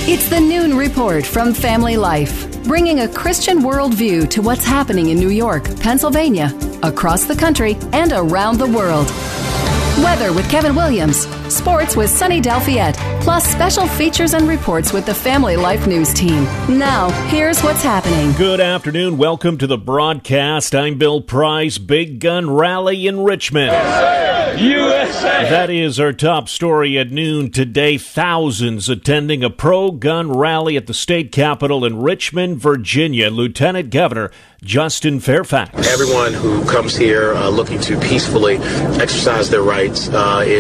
It's the Noon Report from Family Life, bringing a Christian worldview to what's happening in New York, Pennsylvania, across the country, and around the world. Weather with Kevin Williams, sports with Sunny Delfiette, plus special features and reports with the Family Life News team. Now, here's what's happening. Good afternoon. Welcome to the broadcast. I'm Bill Price. Big gun rally in Richmond. USA! That is our top story at noon today. Thousands attending a pro-gun rally at the state capitol in Richmond, Virginia. Lieutenant Governor Justin Fairfax. Everyone who comes here looking to peacefully exercise their rights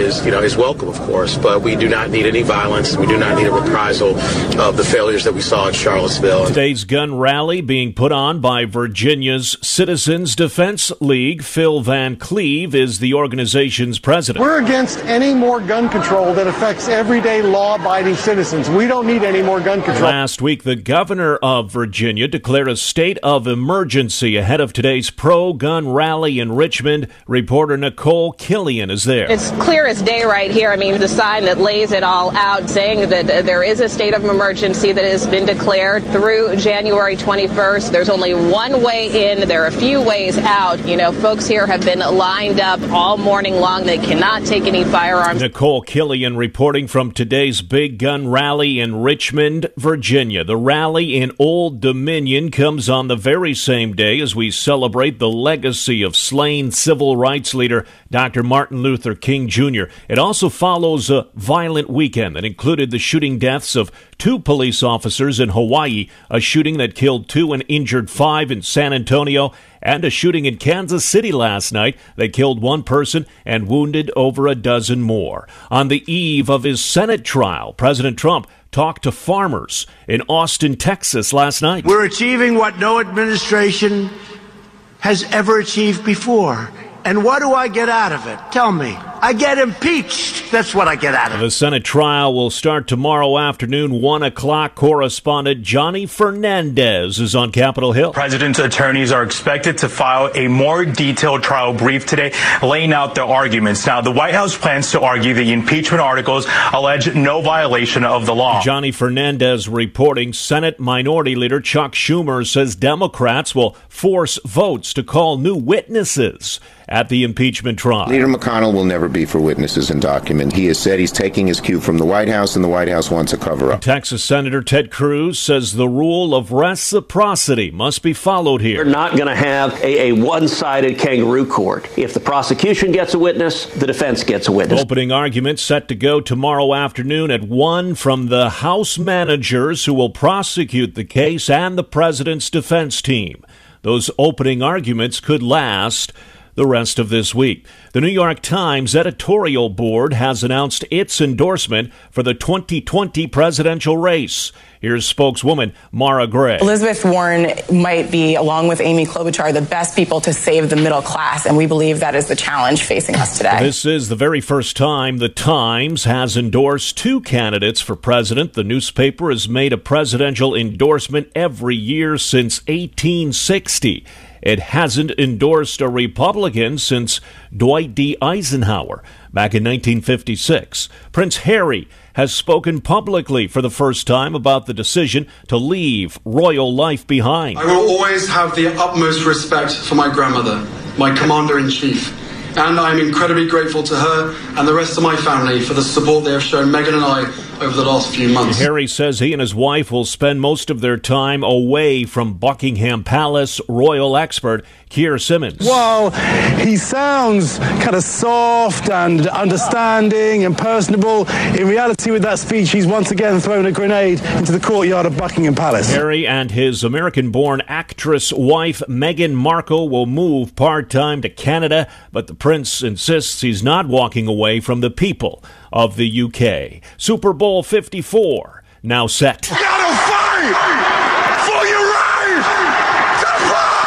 is welcome, of course, but we do not need any violence. We do not need a reprisal of the failures that we saw in Charlottesville. Today's gun rally being put on by Virginia's Citizens Defense League. Phil Van Cleve is the organization's president. We're against any more gun control that affects everyday law-abiding citizens. We don't need any more gun control. Last week, the governor of Virginia declared a state of emergency ahead of today's pro-gun rally in Richmond. Reporter Nicole Killian is there. It's clear as day right here. I mean, the sign that lays it all out saying that there is a state of emergency that has been declared through January 21st. There's only one way in. There are a few ways out. You know, folks here have been lined up all morning long. They cannot take any firearms. Nicole Killian reporting from today's big gun rally in Richmond, Virginia. The rally in Old Dominion comes on the very same day as we celebrate the legacy of slain civil rights leader Dr. Martin Luther King Jr. It also follows a violent weekend that included the shooting deaths of 2 police officers in Hawaii, a shooting that killed 2 and injured 5 in San Antonio, and a shooting in Kansas City last night that killed 1 person and wounded over a dozen more. On the eve of his Senate trial, President Trump talked to farmers in Austin, Texas last night. We're achieving what no administration has ever achieved before. And what do I get out of it? Tell me. I get impeached. That's what I get out of it. The Senate trial will start tomorrow afternoon, 1 o'clock. Correspondent Johnny Fernandez is on Capitol Hill. President's attorneys are expected to file a more detailed trial brief today, laying out their arguments. Now, the White House plans to argue the impeachment articles allege no violation of the law. Johnny Fernandez reporting. Senate Minority Leader Chuck Schumer says Democrats will force votes to call new witnesses at the impeachment trial. Leader McConnell will never be for witnesses and document. He has said he's taking his cue from the White House, and the White House wants a cover-up. Texas Senator Ted Cruz says the rule of reciprocity must be followed here. We're not going to have a one-sided kangaroo court. If the prosecution gets a witness, the defense gets a witness. Opening arguments set to go tomorrow afternoon at 1 from the House managers who will prosecute the case and the president's defense team. Those opening arguments could last the rest of this week. The New York Times editorial board has announced its endorsement for the 2020 presidential race. Here's spokeswoman Mara Gray. Elizabeth Warren might be, along with Amy Klobuchar, the best people to save the middle class, and we believe that is the challenge facing us today. This is the very first time the Times has endorsed 2 candidates for president. The newspaper has made a presidential endorsement every year since 1860. It hasn't endorsed a Republican since Dwight D. Eisenhower back in 1956. Prince Harry has spoken publicly for the first time about the decision to leave royal life behind. I will always have the utmost respect for my grandmother, my commander-in-chief, and I am incredibly grateful to her and the rest of my family for the support they have shown Meghan and I over the last few months. Harry says he and his wife will spend most of their time away from Buckingham Palace. Royal expert Keir Simmons. Well, he sounds kind of soft and understanding and personable. In reality, with that speech, he's once again thrown a grenade into the courtyard of Buckingham Palace. Harry and his American-born actress wife Meghan Markle will move part-time to Canada, but the prince insists he's not walking away from the people of the UK. Super Bowl 54 now set. You gotta fight for your right to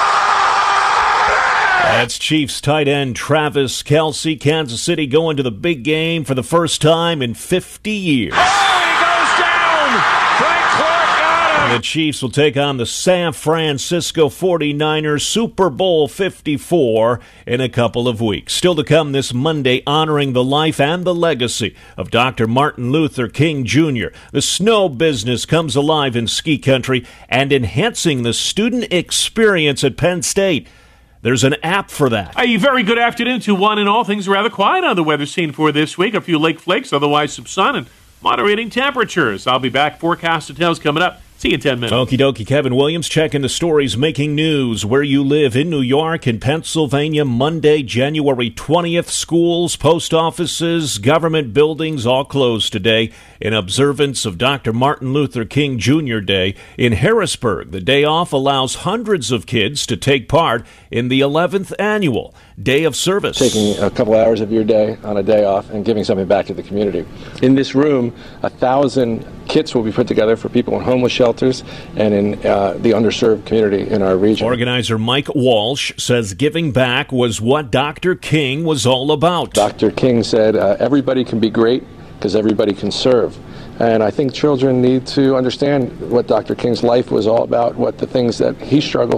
play! That's Chiefs tight end Travis Kelce. Kansas City going to the big game for the first time in 50 years. Oh, he goes down! Frank Clark got him! The Chiefs will take on the San Francisco 49ers Super Bowl 54 in a couple of weeks. Still to come this Monday, honoring the life and the legacy of Dr. Martin Luther King Jr. The snow business comes alive in ski country and enhancing the student experience at Penn State. There's an app for that. A very good afternoon to one and all. Things are rather quiet on the weather scene for this week. A few lake flakes, otherwise some sun and moderating temperatures. I'll be back. Forecast details coming up. See you in 10 minutes. Okie dokie. Kevin Williams checking the stories making news where you live in New York and Pennsylvania. Monday, January 20th. Schools, post offices, government buildings all closed today in observance of Dr. Martin Luther King Jr. Day. In Harrisburg, the day off allows hundreds of kids to take part in the 11th annual Day of Service. Taking a couple hours of your day on a day off and giving something back to the community. In this room, 1,000 kits will be put together for people in homeless shelters and in the underserved community in our region. Organizer Mike Walsh says giving back was what Dr. King was all about. Dr. King said everybody can be great because everybody can serve. And I think children need to understand what Dr. King's life was all about, what the things that he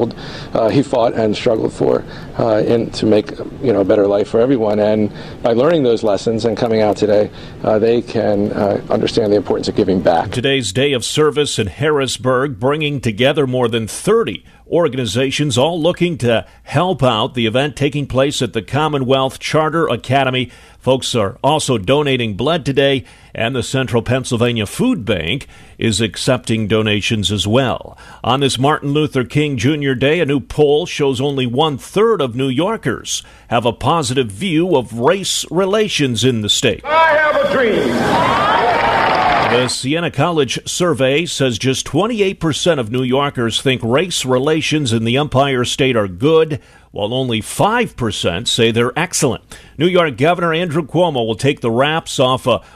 fought and struggled for, to make a better life for everyone. And by learning those lessons and coming out today, they can understand the importance of giving back. Today's Day of Service in Harrisburg, bringing together more than 30 organizations, all looking to help out. The event taking place at the Commonwealth Charter Academy. Folks are also donating blood today, and the Central Pennsylvania Food Bank is accepting donations as well. On this Martin Luther King Jr. Day, a new poll shows only 1/3 of New Yorkers have a positive view of race relations in the state. I have a dream. The Siena College survey says just 28% of New Yorkers think race relations in the Empire State are good, while only 5% say they're excellent. New York Governor Andrew Cuomo will take the wraps off a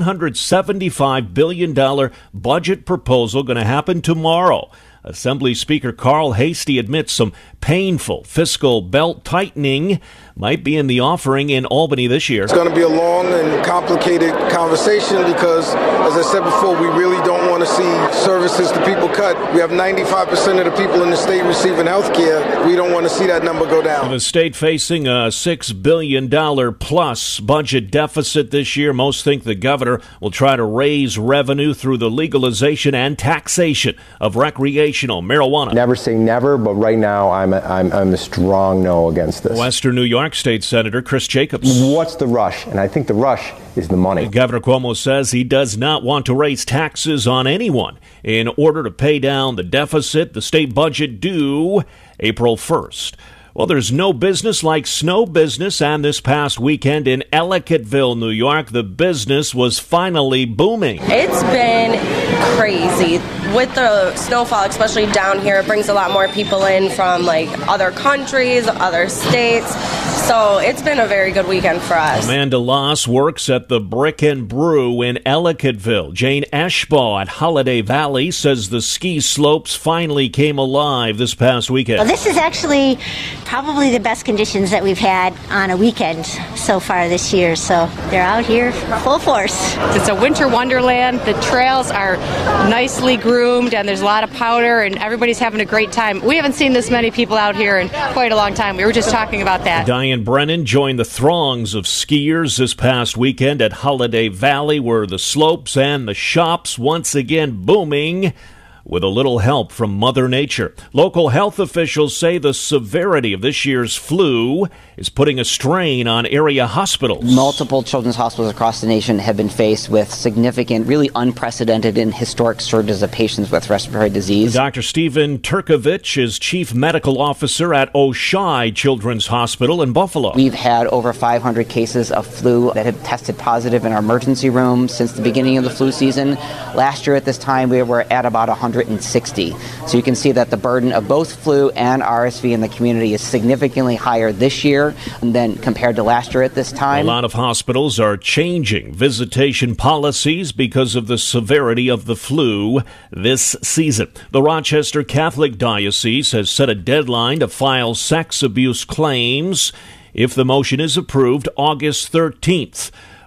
$175 billion budget proposal going to happen tomorrow. Assembly Speaker Carl Heastie admits some painful fiscal belt tightening might be in the offering in Albany this year. It's going to be a long and complicated conversation because, as I said before, we really don't want to see services to people cut. We have 95% of the people in the state receiving health care. We don't want to see that number go down. The state facing a $6 billion plus budget deficit this year. Most think the governor will try to raise revenue through the legalization and taxation of recreational marijuana. Never say never, but right now I'm a strong no against this. Western New York State Senator Chris Jacobs. What's the rush? And I think the rush is the money. Governor Cuomo says he does not want to raise taxes on anyone in order to pay down the deficit. The state budget due April 1st. Well, there's no business like snow business, and this past weekend in Ellicottville, New York, the business was finally booming. It's been crazy. With the snowfall, especially down here, it brings a lot more people in from other countries, other states. So it's been a very good weekend for us. Amanda Loss works at the Brick and Brew in Ellicottville. Jane Eschbaugh at Holiday Valley says the ski slopes finally came alive this past weekend. Well, this is actually probably the best conditions that we've had on a weekend so far this year. So they're out here full force. It's a winter wonderland. The trails are nicely groomed and there's a lot of powder and everybody's having a great time. We haven't seen this many people out here in quite a long time. We were just talking about that. Diane Brennan joined the throngs of skiers this past weekend at Holiday Valley, where the slopes and the shops once again booming with a little help from Mother Nature. Local health officials say the severity of this year's flu is putting a strain on area hospitals. Multiple children's hospitals across the nation have been faced with significant, really unprecedented and historic surges of patients with respiratory disease. Dr. Stephen Turkovich is Chief Medical Officer at Oshai Children's Hospital in Buffalo. We've had over 500 cases of flu that have tested positive in our emergency room since the beginning of the flu season. Last year at this time, we were at about 160. So you can see that the burden of both flu and RSV in the community is significantly higher this year than compared to last year at this time. A lot of hospitals are changing visitation policies because of the severity of the flu this season. The Rochester Catholic Diocese has set a deadline to file sex abuse claims if the motion is approved August 13th.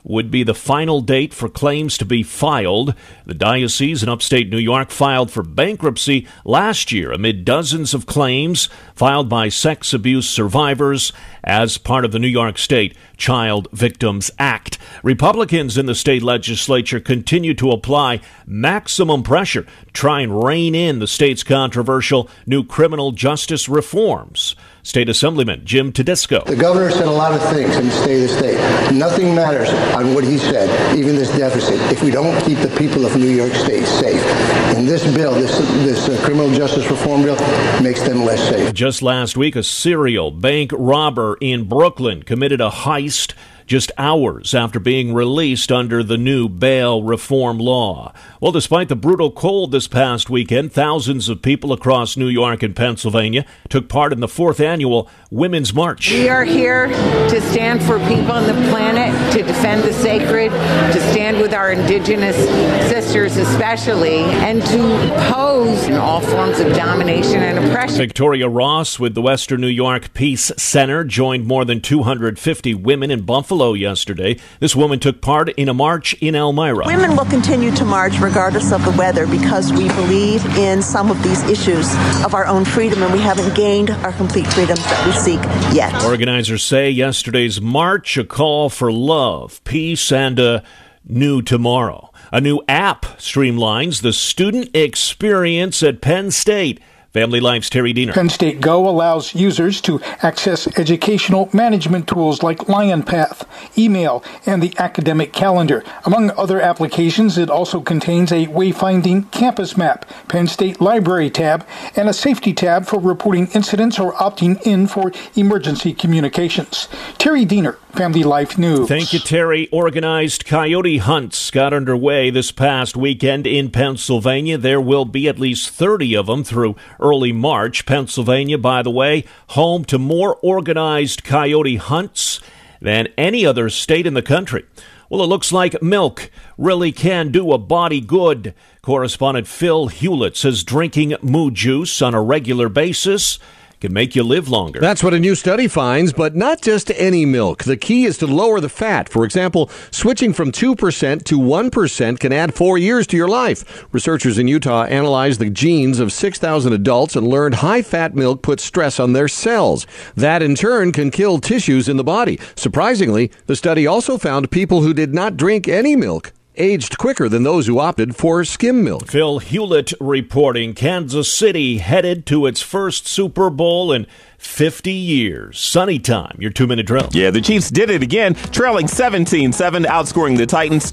would be the final date for claims to be filed. The diocese in upstate New York filed for bankruptcy last year amid dozens of claims filed by sex abuse survivors as part of the New York State Child Victims Act. Republicans in the state legislature continue to apply maximum pressure to try and rein in the state's controversial new criminal justice reforms. State Assemblyman Jim Tedisco. The governor said a lot of things in the state of the state. Nothing matters on what he said, even this deficit, if we don't keep the people of New York State safe. And this bill, this criminal justice reform bill, makes them less safe. Just last week, a serial bank robber in Brooklyn committed a heist just hours after being released under the new bail reform law. Well, despite the brutal cold this past weekend, thousands of people across New York and Pennsylvania took part in the 4th annual Women's March. We are here to stand for people on the planet, to defend the sacred, to stand with our indigenous sisters especially, and to oppose all forms of domination and oppression. Victoria Ross with the Western New York Peace Center joined more than 250 women in Buffalo yesterday. This woman took part in a march in Elmira. Women will continue to march regardless of the weather because we believe in some of these issues of our own freedom, and we haven't gained our complete freedoms that we seek yet. Organizers say yesterday's march a call for love, peace, and a new tomorrow. A new app streamlines the student experience at Penn State. Family Life's Terry Diener. Penn State Go allows users to access educational management tools like LionPath, email, and the academic calendar. Among other applications, it also contains a wayfinding campus map, Penn State Library tab, and a safety tab for reporting incidents or opting in for emergency communications. Terry Diener, Family Life News. Thank you, Terry. Organized coyote hunts got underway this past weekend in Pennsylvania. There will be at least 30 of them through early March. Pennsylvania, by the way, home to more organized coyote hunts than any other state in the country. Well, it looks like milk really can do a body good. Correspondent Phil Hewlett says drinking moo juice on a regular basis can make you live longer. That's what a new study finds, but not just any milk. The key is to lower the fat. For example, switching from 2% to 1% can add 4 years to your life. Researchers in Utah analyzed the genes of 6,000 adults and learned high-fat milk puts stress on their cells. That, in turn, can kill tissues in the body. Surprisingly, the study also found people who did not drink any milk aged quicker than those who opted for skim milk. Phil Hewlett reporting. Kansas City headed to its first Super Bowl in 50 years. Sunny time, your 2-minute drill. Yeah, the Chiefs did it again, trailing 17-7, outscoring the Titans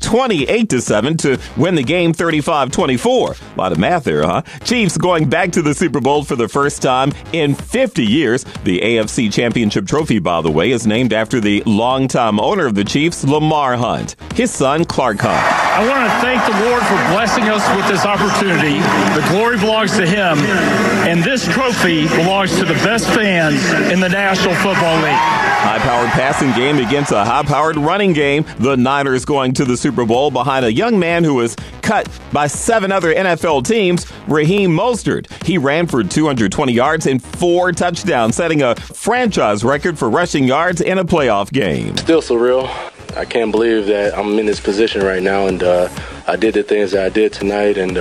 28-7 to win the game 35-24. A lot of math there, huh? Chiefs going back to the Super Bowl for the first time in 50 years. The AFC Championship trophy, by the way, is named after the longtime owner of the Chiefs, Lamar Hunt. His son, Clark Hunt. I want to thank the Lord for blessing us with this opportunity. The glory belongs to Him, and this trophy belongs to the best fans in the National Football League. High-powered passing game against a high-powered running game. The Niners going to the Super Bowl behind a young man who was cut by 7 other NFL teams, Raheem Mostert. He ran for 220 yards and 4 touchdowns, setting a franchise record for rushing yards in a playoff game. Still surreal. I can't believe that I'm in this position right now, and I did the things that I did tonight, and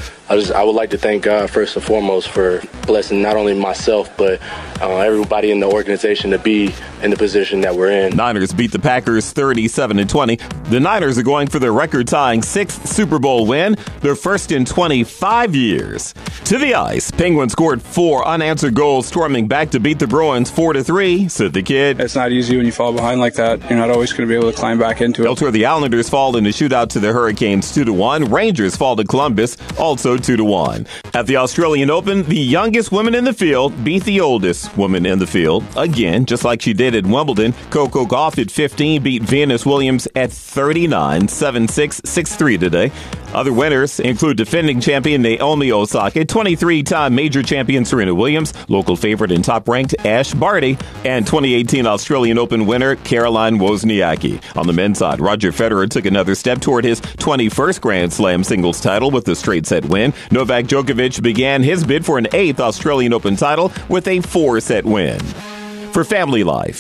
I would like to thank God first and foremost for blessing not only myself but everybody in the organization to be in the position that we're in. Niners beat the Packers 37-20. The Niners are going for their record-tying 6th Super Bowl win, their first in 25 years. To the ice, Penguins scored 4 unanswered goals, storming back to beat the Bruins 4-3, said the kid. It's not easy when you fall behind like that. You're not always going to be able to climb back into it. Elsewhere, the Islanders fall in a shootout to the Hurricanes 2-1. Rangers fall to Columbus, also 2-1. At the Australian Open, the youngest woman in the field beat the oldest woman in the field. Again, just like she did at Wimbledon, Coco Gauff at 15 beat Venus Williams at 39, 7-6, 6-3 today. Other winners include defending champion Naomi Osaka, 23-time major champion Serena Williams, local favorite and top-ranked Ash Barty, and 2018 Australian Open winner Caroline Wozniacki. On the men's side, Roger Federer took another step toward his 21st Grand Slam singles title with a straight-set win. Novak Djokovic began his bid for an 8th Australian Open title with a 4-set win. For Family Life,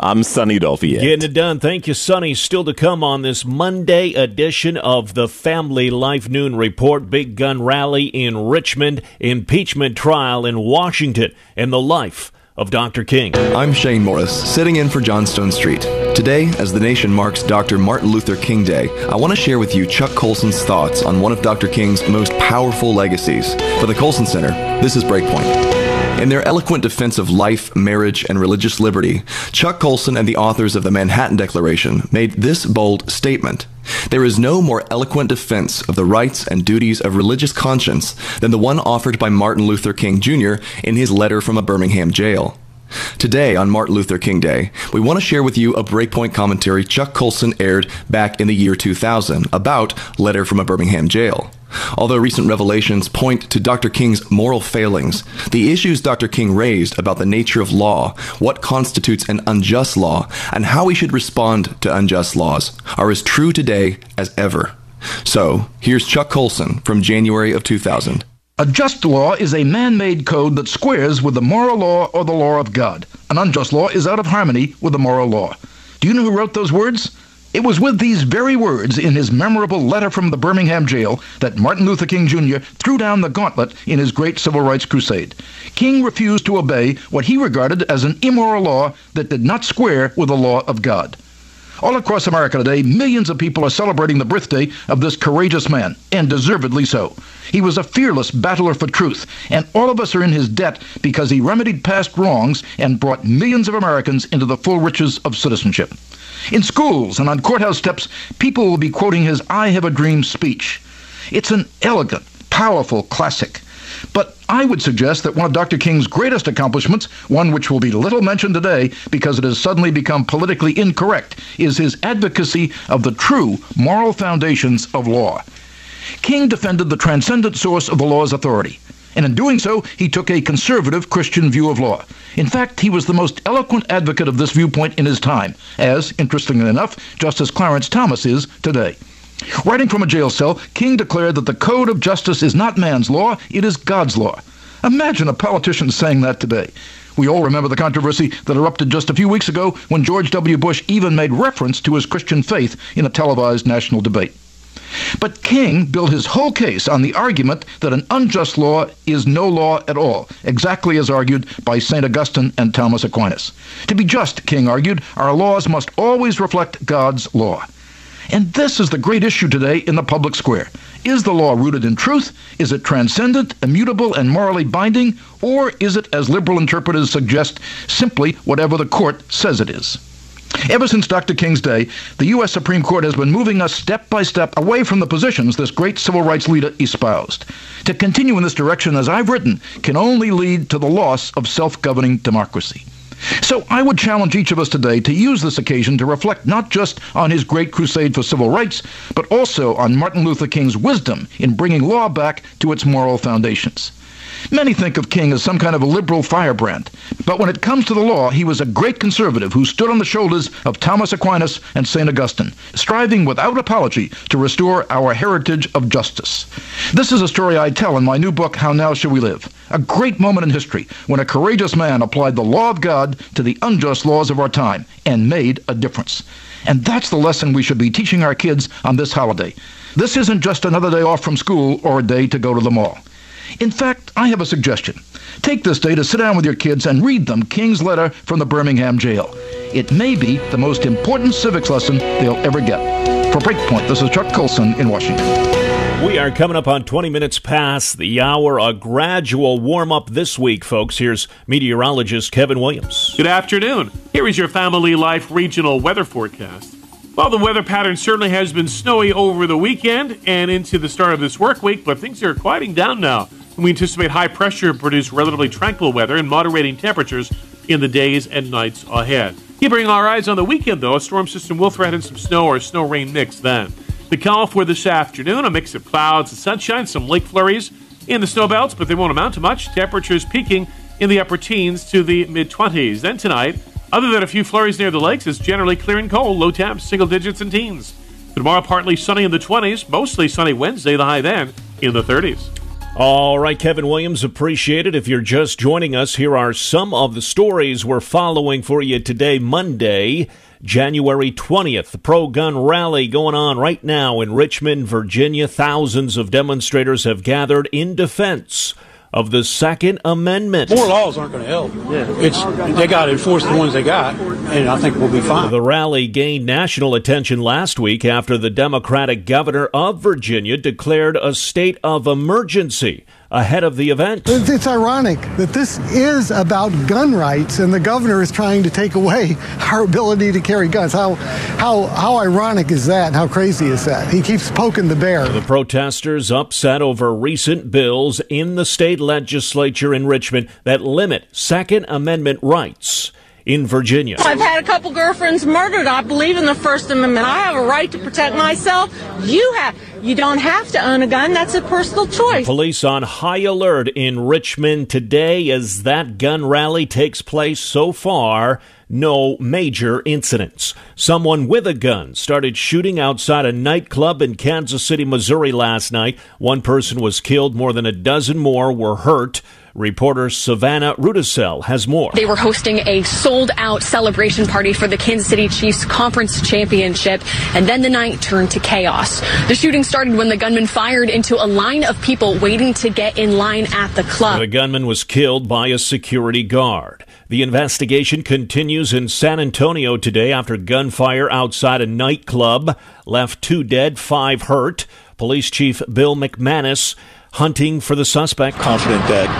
I'm Sonny Dolphy. Getting it done. Thank you, Sonny. Still to come on this Monday edition of the Family Life Noon Report. Big gun rally in Richmond, impeachment trial in Washington, and the life of Dr. King. I'm Shane Morris, sitting in for Johnstone Street. Today, as the nation marks Dr. Martin Luther King Day, I want to share with you Chuck Colson's thoughts on one of Dr. King's most powerful legacies. For the Colson Center, this is Breakpoint. In their eloquent defense of life, marriage, and religious liberty, Chuck Colson and the authors of the Manhattan Declaration made this bold statement: "There is no more eloquent defense of the rights and duties of religious conscience than the one offered by Martin Luther King Jr. in his letter from a Birmingham jail." Today, on Martin Luther King Day, we want to share with you a Breakpoint commentary Chuck Colson aired back in the year 2000 about Letter from a Birmingham Jail. Although recent revelations point to Dr. King's moral failings, the issues Dr. King raised about the nature of law, what constitutes an unjust law, and how we should respond to unjust laws are as true today as ever. So, here's Chuck Colson from January of 2000. A just law is a man-made code that squares with the moral law or the law of God. An unjust law is out of harmony with the moral law. Do you know who wrote those words? It was with these very words in his memorable letter from the Birmingham jail that Martin Luther King Jr. threw down the gauntlet in his great civil rights crusade. King refused to obey what he regarded as an immoral law that did not square with the law of God. All across America today, millions of people are celebrating the birthday of this courageous man, and deservedly so. He was a fearless battler for truth, and all of us are in his debt because he remedied past wrongs and brought millions of Americans into the full riches of citizenship. In schools and on courthouse steps, people will be quoting his "I Have a Dream" speech. It's an elegant, powerful classic. But I would suggest that one of Dr. King's greatest accomplishments, one which will be little mentioned today because it has suddenly become politically incorrect, is his advocacy of the true moral foundations of law. King defended the transcendent source of the law's authority, and in doing so, he took a conservative Christian view of law. In fact, he was the most eloquent advocate of this viewpoint in his time, as, interestingly enough, Justice Clarence Thomas is today. Writing from a jail cell, King declared that the code of justice is not man's law, it is God's law. Imagine a politician saying that today. We all remember the controversy that erupted just a few weeks ago when George W. Bush even made reference to his Christian faith in a televised national debate. But King built his whole case on the argument that an unjust law is no law at all, exactly as argued by St. Augustine and Thomas Aquinas. To be just, King argued, our laws must always reflect God's law. And this is the great issue today in the public square. Is the law rooted in truth? Is it transcendent, immutable, and morally binding? Or is it, as liberal interpreters suggest, simply whatever the court says it is? Ever since Dr. King's day, the U.S. Supreme Court has been moving us step by step away from the positions this great civil rights leader espoused. To continue in this direction, as I've written, can only lead to the loss of self-governing democracy. So I would challenge each of us today to use this occasion to reflect not just on his great crusade for civil rights, but also on Martin Luther King's wisdom in bringing law back to its moral foundations. Many think of King as some kind of a liberal firebrand, but when it comes to the law, he was a great conservative who stood on the shoulders of Thomas Aquinas and St. Augustine, striving without apology to restore our heritage of justice. This is a story I tell in my new book, How Now Shall We Live? A great moment in history when a courageous man applied the law of God to the unjust laws of our time and made a difference. And that's the lesson we should be teaching our kids on this holiday. This isn't just another day off from school or a day to go to the mall. In fact, I have a suggestion. Take this day to sit down with your kids and read them King's letter from the Birmingham jail. It may be the most important civics lesson they'll ever get. For Breakpoint, this is Chuck Colson in Washington. We are coming up on 20 minutes past the hour. A gradual warm-up this week, folks. Here's meteorologist Kevin Williams. Good afternoon. Here is your Family Life regional weather forecast. Well, the weather pattern certainly has been snowy over the weekend and into the start of this work week, but things are quieting down now. We anticipate high pressure to produce relatively tranquil weather and moderating temperatures in the days and nights ahead. Keeping our eyes on the weekend, though, a storm system will threaten some snow or snow-rain mix then. The call for this afternoon, a mix of clouds and sunshine, some lake flurries in the snow belts, but they won't amount to much. Temperatures peaking in the upper teens to the mid-20s. Then tonight, other than a few flurries near the lakes, it's generally clear and cold, low temps, single digits and teens. Tomorrow, partly sunny in the 20s, mostly sunny Wednesday, the high then in the 30s. All right, Kevin Williams, appreciate it. If you're just joining us, here are some of the stories we're following for you today, Monday, January 20th. The pro-gun rally going on right now in Richmond, Virginia. Thousands of demonstrators have gathered in defense of the Second Amendment. More laws aren't going to help. They got to enforce the ones they got, and I think we'll be fine. The rally gained national attention last week after the Democratic governor of Virginia declared a state of emergency ahead of the event. It's ironic that this is about gun rights, and the governor is trying to take away our ability to carry guns. How ironic is that? How crazy is that? He keeps poking the bear. The protesters upset over recent bills in the state legislature in Richmond that limit Second Amendment rights in Virginia. I've had a couple girlfriends murdered. I believe in the First Amendment. I have a right to protect myself. You don't have to own a gun. That's a personal choice. Police on high alert in Richmond today as that gun rally takes place. So far, no major incidents. Someone with a gun started shooting outside a nightclub in Kansas City, Missouri last night. One person was killed. More than a dozen more were hurt. Reporter Savannah Rudisell has more. They were hosting a sold-out celebration party for the Kansas City Chiefs Conference Championship, and then the night turned to chaos. The shooting started when the gunman fired into a line of people waiting to get in line at the club. The gunman was killed by a security guard. The investigation continues in San Antonio today after gunfire outside a nightclub left 2 dead, 5 hurt. Police Chief Bill McManus hunting for the suspect. Confident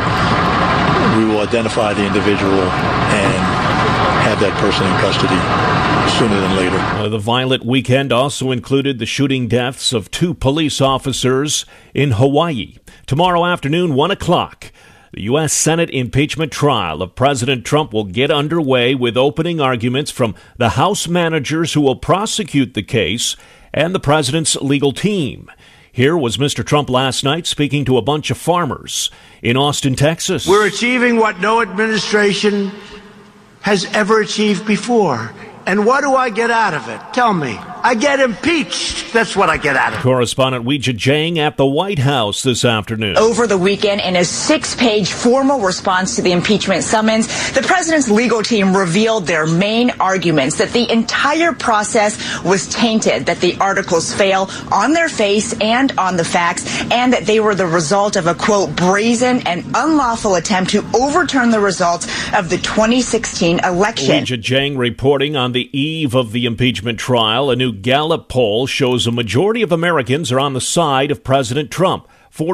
that we will identify the individual and have that person in custody sooner than later. The violent weekend also included the shooting deaths of 2 police officers in Hawaii. Tomorrow afternoon, 1 o'clock, the U.S. Senate impeachment trial of President Trump will get underway with opening arguments from the House managers who will prosecute the case and the president's legal team. Here was Mr. Trump last night speaking to a bunch of farmers in Austin, Texas. We're achieving what no administration has ever achieved before. And what do I get out of it? Tell me. I get impeached. That's what I get out of it. Correspondent Weijia Jiang at the White House this afternoon. Over the weekend, in a 6-page formal response to the impeachment summons, the president's legal team revealed their main arguments: that the entire process was tainted, that the articles fail on their face and on the facts, and that they were the result of a, quote, brazen and unlawful attempt to overturn the results of the 2016 election. Weijia Jiang reporting on the eve of the impeachment trial. A new Gallup poll shows a majority of Americans are on the side of President Trump.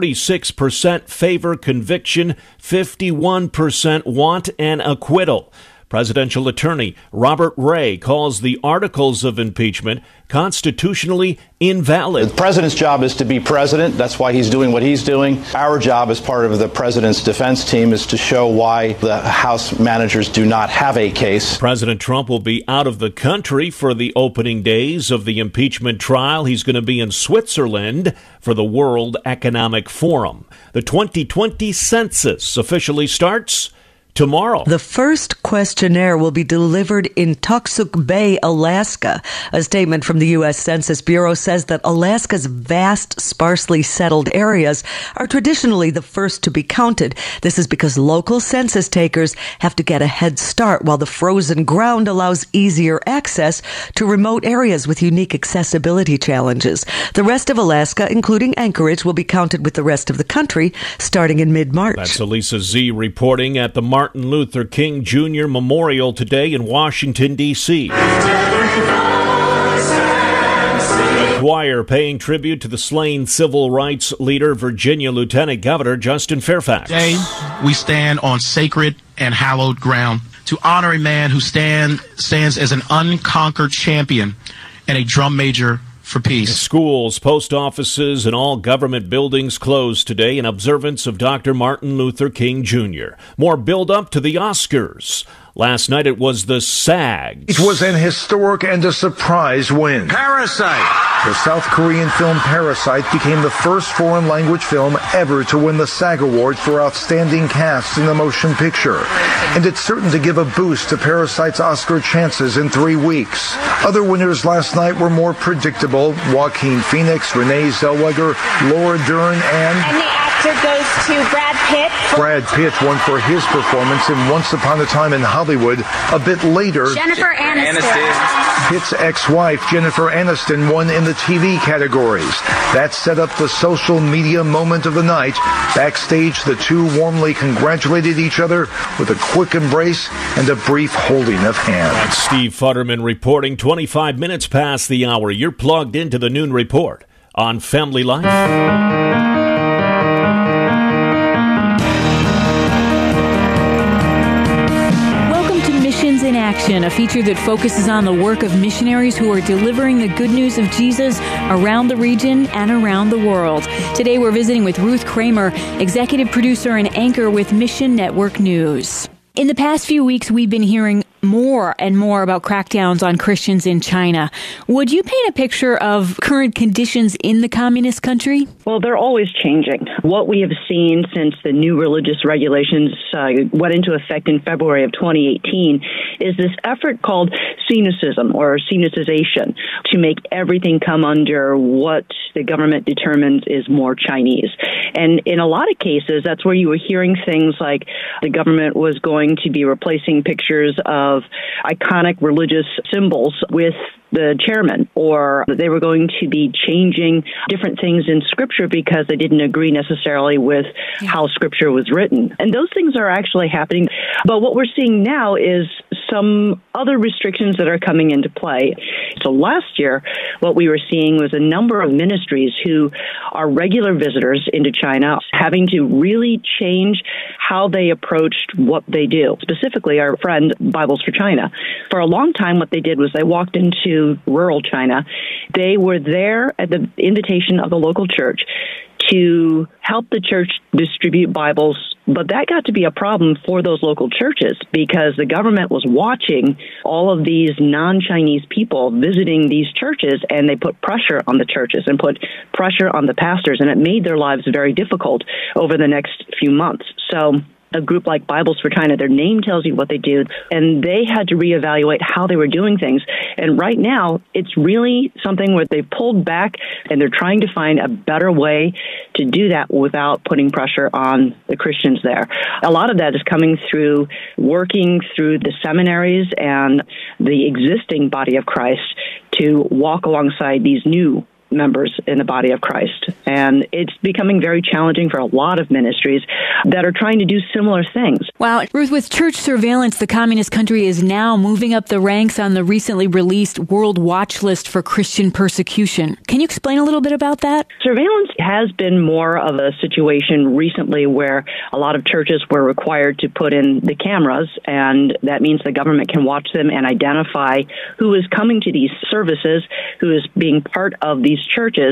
46% favor conviction, 51% want an acquittal. Presidential attorney Robert Ray calls the articles of impeachment constitutionally invalid. The president's job is to be president. That's why he's doing what he's doing. Our job as part of the president's defense team is to show why the House managers do not have a case. President Trump will be out of the country for the opening days of the impeachment trial. He's going to be in Switzerland for the World Economic Forum. The 2020 census officially starts tomorrow. The first questionnaire will be delivered in Tucksook Bay, Alaska. A statement from the U.S. Census Bureau says that Alaska's vast, sparsely settled areas are traditionally the first to be counted. This is because local census takers have to get a head start, while the frozen ground allows easier access to remote areas with unique accessibility challenges. The rest of Alaska, including Anchorage, will be counted with the rest of the country starting in mid-March. That's Elisa Z reporting at the Martin Luther King Jr. Memorial today in Washington, D.C. A choir paying tribute to the slain civil rights leader, Virginia Lieutenant Governor Justin Fairfax. Today, we stand on sacred and hallowed ground to honor a man who stands as an unconquered champion and a drum major for peace. Schools, post offices, and all government buildings closed today in observance of Dr. Martin Luther King Jr. More build-up to the Oscars. Last night it was the SAG. It was an historic and a surprise win. Parasite. The South Korean film Parasite became the first foreign language film ever to win the SAG Award for Outstanding Cast in the Motion Picture. And it's certain to give a boost to Parasite's Oscar chances in 3 weeks. Other winners last night were more predictable: Joaquin Phoenix, Renee Zellweger, Laura Dern, and the actor Oscar goes to Brad Pitt. Brad Pitt won for his performance in Once Upon a Time in Hollywood. A bit later, Jennifer Aniston. Pitt's ex-wife, Jennifer Aniston, won in the TV categories. That set up the social media moment of the night. Backstage, the two warmly congratulated each other with a quick embrace and a brief holding of hands. That's Steve Futterman reporting 25 minutes past the hour. You're plugged into the Noon Report on Family Life. In Action, a feature that focuses on the work of missionaries who are delivering the good news of Jesus around the region and around the world. Today we're visiting with Ruth Kramer, executive producer and anchor with Mission Network News. In the past few weeks, we've been hearing more and more about crackdowns on Christians in China. Would you paint a picture of current conditions in the communist country? Well, they're always changing. What we have seen since the new religious regulations went into effect in February of 2018 is this effort called Sinocism or Sinicization to make everything come under what the government determines is more Chinese. And in a lot of cases, that's where you were hearing things like the government was going to be replacing pictures of iconic religious symbols with the chairman, or they were going to be changing different things in Scripture because they didn't agree necessarily with how Scripture was written. And those things are actually happening. But what we're seeing now is some other restrictions that are coming into play. So last year, what we were seeing was a number of ministries who are regular visitors into China having to really change how they approached what they do. Specifically, our friend Bibles for China. For a long time, what they did was they walked into rural China. They were there at the invitation of the local church to help the church distribute Bibles, but that got to be a problem for those local churches because the government was watching all of these non-Chinese people visiting these churches, and they put pressure on the churches and put pressure on the pastors, and it made their lives very difficult over the next few months. So a group like Bibles for China, their name tells you what they do, and they had to reevaluate how they were doing things. And right now, it's really something where they pulled back and they're trying to find a better way to do that without putting pressure on the Christians there. A lot of that is coming through working through the seminaries and the existing body of Christ to walk alongside these new members in the body of Christ. And it's becoming very challenging for a lot of ministries that are trying to do similar things. Wow. Ruth, with church surveillance, the communist country is now moving up the ranks on the recently released World Watch List for Christian persecution. Can you explain a little bit about that? Surveillance has been more of a situation recently where a lot of churches were required to put in the cameras, and that means the government can watch them and identify who is coming to these services, who is being part of these churches,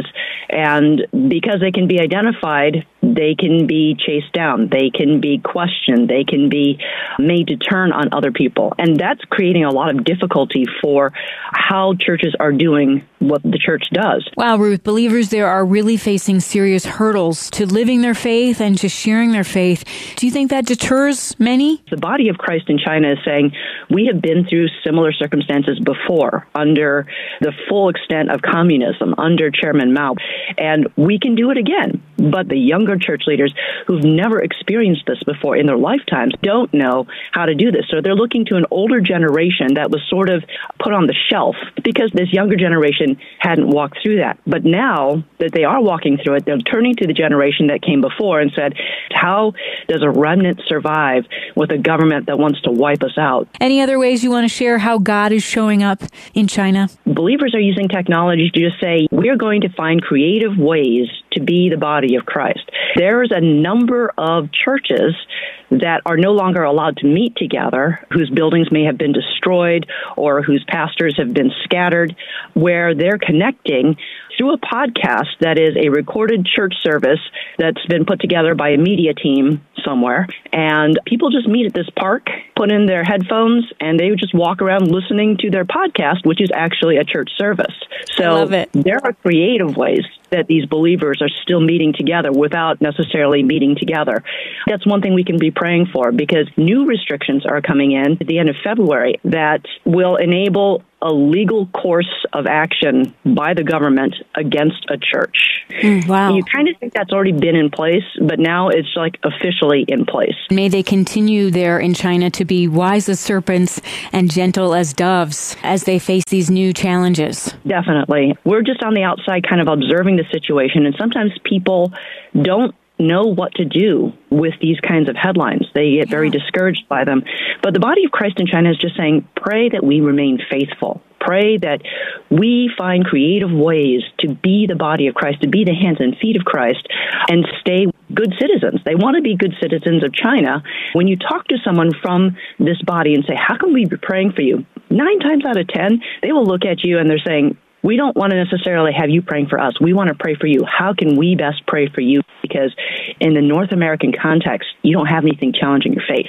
and because they can be identified, they can be chased down, they can be questioned, they can be made to turn on other people. And that's creating a lot of difficulty for how churches are doing what the church does. Wow, Ruth, believers there are really facing serious hurdles to living their faith and to sharing their faith. Do you think that deters many? The body of Christ in China is saying, we have been through similar circumstances before under the full extent of communism, under Chairman Mao, and we can do it again. But the younger church leaders who've never experienced this before in their lifetimes don't know how to do this. So they're looking to an older generation that was sort of put on the shelf because this younger generation hadn't walked through that. But now that they are walking through it, they're turning to the generation that came before and said, how does a remnant survive with a government that wants to wipe us out? Any other ways you want to share how God is showing up in China? Believers are using technology to just say, we're going to find creative ways to be the body of Christ. There's a number of churches that are no longer allowed to meet together, whose buildings may have been destroyed or whose pastors have been scattered, where they're connecting through a podcast that is a recorded church service that's been put together by a media team somewhere. And people just meet at this park, put in their headphones, and they just walk around listening to their podcast, which is actually a church service. So there are creative ways that these believers are still meeting together without necessarily meeting together. That's one thing we can be praying for, because new restrictions are coming in at the end of February that will enable a legal course of action by the government against a church. Wow. You kind of think that's already been in place, but now it's like officially in place. May they continue there in China to be wise as serpents and gentle as doves as they face these new challenges. Definitely. We're just on the outside kind of observing the situation, and sometimes people don't know what to do with these kinds of headlines. They get very discouraged by them. But the body of Christ in China is just saying, pray that we remain faithful. Pray that we find creative ways to be the body of Christ, to be the hands and feet of Christ, and stay good citizens. They want to be good citizens of China. When you talk to someone from this body and say, how can we be praying for you? 9 times out of 10, they will look at you and they're saying, we don't want to necessarily have you praying for us. We want to pray for you. How can we best pray for you? Because in the North American context, you don't have anything challenging your faith.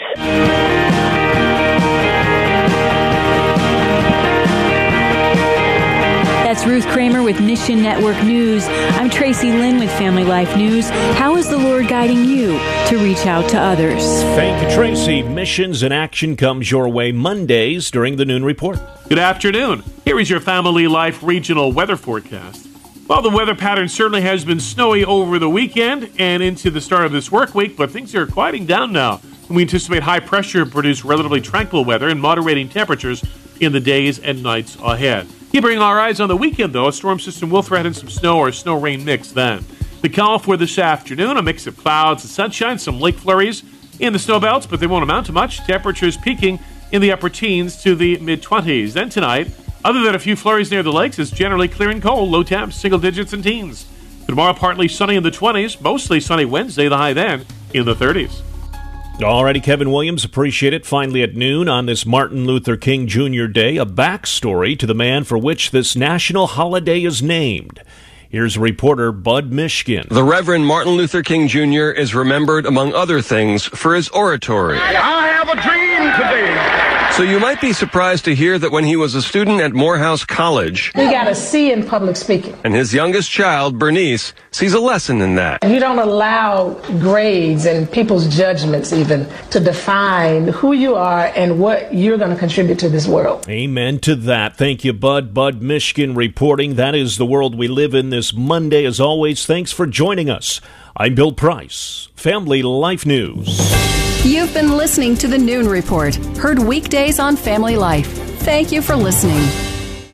That's Ruth Kramer with Mission Network News. I'm Tracy Lynn with Family Life News. How is the Lord guiding you to reach out to others? Thank you, Tracy. Missions in Action comes your way Mondays during the Noon Report. Good afternoon. Here is your Family Life regional weather forecast. Well, the weather pattern certainly has been snowy over the weekend and into the start of this work week, but things are quieting down now. We anticipate high pressure to produce relatively tranquil weather and moderating temperatures in the days and nights ahead. Keeping our eyes on the weekend, though, a storm system will threaten some snow or snow-rain mix then. The call for this afternoon, a mix of clouds and sunshine, some lake flurries in the snow belts, but they won't amount to much. Temperatures peaking in the upper teens to the mid-20s. Then tonight, other than a few flurries near the lakes, it's generally clear and cold, low temps, single digits and teens. Tomorrow, partly sunny in the 20s, mostly sunny Wednesday, the high then in the 30s. Alrighty, Kevin Williams, appreciate it. Finally at noon on this Martin Luther King Jr. Day, a backstory to the man for which this national holiday is named. Here's reporter Bud Mishkin. The Reverend Martin Luther King Jr. is remembered, among other things, for his oratory. I have a dream today. So you might be surprised to hear that when he was a student at Morehouse College, we got a C in public speaking. And his youngest child, Bernice, sees a lesson in that. You don't allow grades and people's judgments even to define who you are and what you're going to contribute to this world. Amen to that. Thank you, Bud. Bud Mishkin reporting. That is the world we live in this Monday. As always, thanks for joining us. I'm Bill Price, Family Life News. You've been listening to the Noon Report, heard weekdays on Family Life. Thank you for listening.